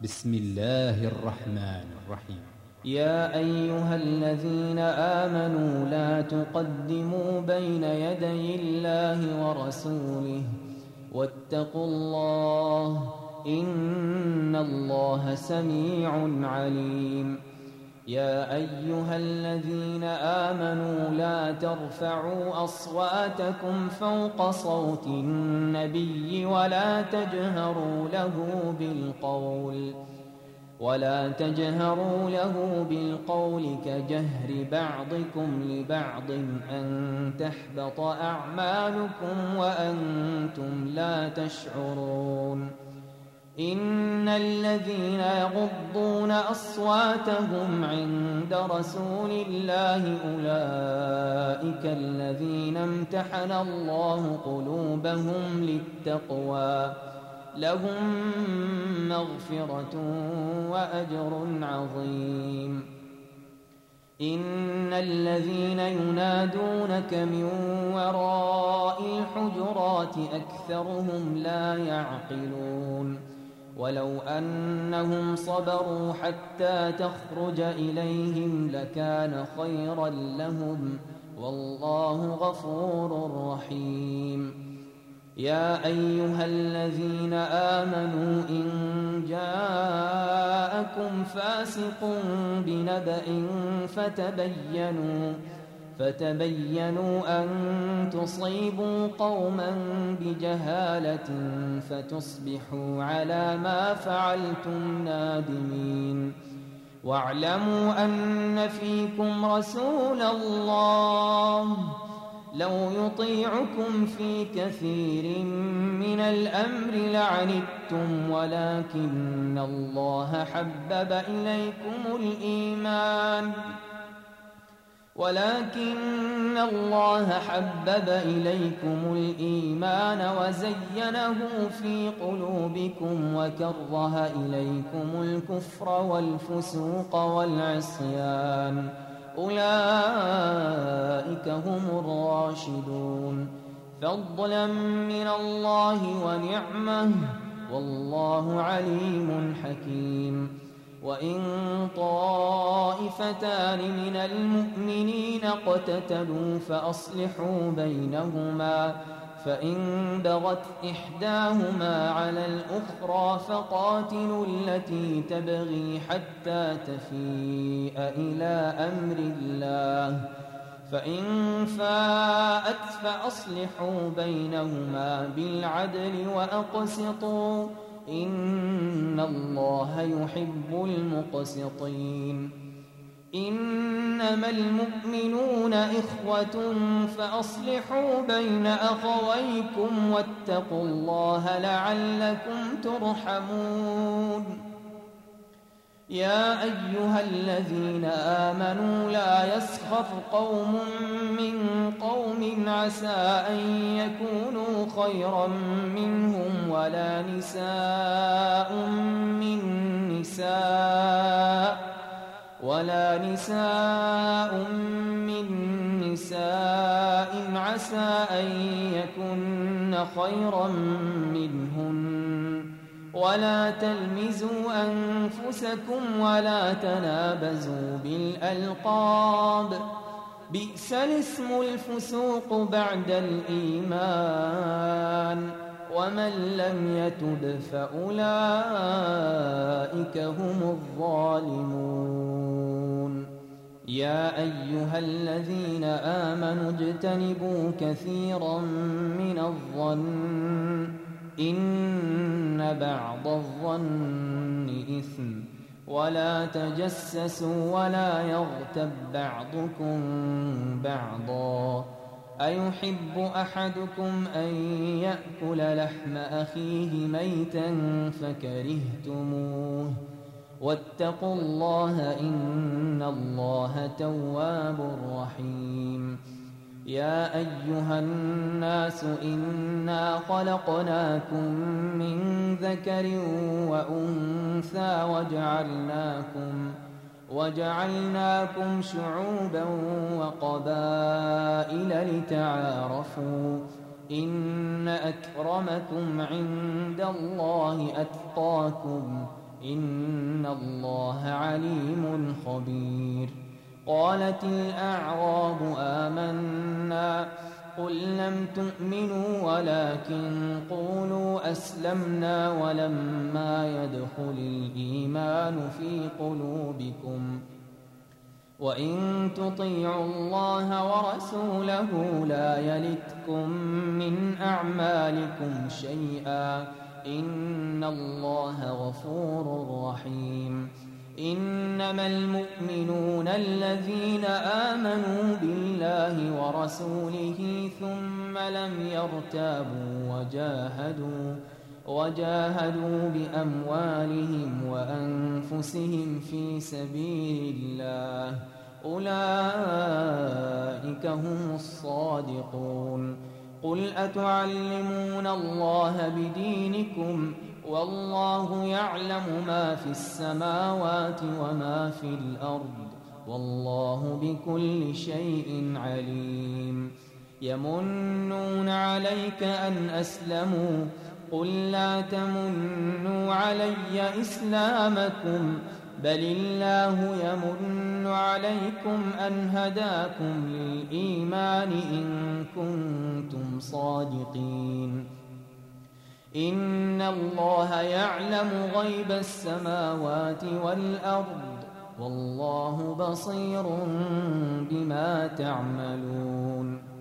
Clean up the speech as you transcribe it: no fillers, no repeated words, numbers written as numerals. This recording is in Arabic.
بسم الله الرحمن الرحيم. يا أيها الذين آمنوا لا تقدموا بين يدي الله ورسوله واتقوا الله إن الله سميع عليم. يا أيها الذين آمنوا لا ترفعوا أصواتكم فوق صوت النبي ولا تجهروا له بالقول كجهر بعضكم لبعض أن تحبط أعمالكم وأنتم لا تشعرون. إن الذين يغضون أصواتهم عند رسول الله أولئك الذين امتحن الله قلوبهم للتقوى لهم مغفرة وأجر عظيم. إن الذين ينادونك من وراء الحجرات أكثرهم لا يعقلون. ولو أنهم صبروا حتى تخرج إليهم لكان خيرا لهم والله غفور رحيم. يا أيها الذين آمنوا إن جاءكم فاسق بنبأ فتبينوا أن تصيبوا قوما بجهالة فتصبحوا على ما فعلتم نادمين. واعلموا أن فيكم رسول الله لو يطيعكم في كثير من الأمر لعنتم ولكن الله حبب إليكم الإيمان وزينه في قلوبكم وكره إليكم الكفر والفسوق والعصيان أولئك هم الراشدون فضلا من الله ونعمه والله عليم حكيم. وإن طائفتان من المؤمنين اقتتلوا فأصلحوا بينهما فإن بغت إحداهما على الأخرى فقاتلوا التي تبغي حتى تفيء إلى أمر الله فإن فاءت فأصلحوا بينهما بالعدل وأقسطوا إن الله يحب المقسطين. إنما المؤمنون إخوة فأصلحوا بين أخويكم واتقوا الله لعلكم ترحمون. يا أيها الذين آمنوا لا يسخر قوم من قوم عسى أن يكونوا خيرا منهم ولا نساء من نساء عسى أن يكن خيرا منهن ولا تلمزوا أنفسكم ولا تنابزوا بالألقاب بئس الاسم الفسوق بعد الإيمان ومن لم يتب فأولئك هم الظالمون. يا أيها الذين آمنوا اجتنبوا كثيرا من الظن إن بعض الظن إثم ولا تجسسوا ولا يغتب بعضكم بعضا أيحب أحدكم أن يأكل لحم أخيه ميتا فكرهتموه واتقوا الله إن الله تواب رحيم. يا أيها الناس إنا خلقناكم من ذكر وأنثى وجعلناكم شعوبا وقبائل لتعارفوا إن أكرمكم عند الله أتقاكم إن الله عليم خبير. قالت الأعراب آمنا قل لم تؤمنوا ولكن قولوا أسلمنا ولما يدخل الإيمان في قلوبكم وإن تطيعوا الله ورسوله لا يلتكم من أعمالكم شيئا إن الله غفور رحيم. إنما المؤمنون الذين آمنوا بالله ورسوله ثم لم يرتابوا وجاهدوا بأموالهم وأنفسهم في سبيل الله أولئك هم الصادقون. قل أتعلمون الله بدينكم والله يعلم ما في السماوات وما في الأرض والله بكل شيء عليم. يمنون عليك أن أسلموا قل لا تمنوا علي إسلامكم بل الله يمن عليكم أن هداكم للإيمان إن كنتم صادقين. إن الله يعلم غيب السماوات والأرض والله بصير بما تعملون.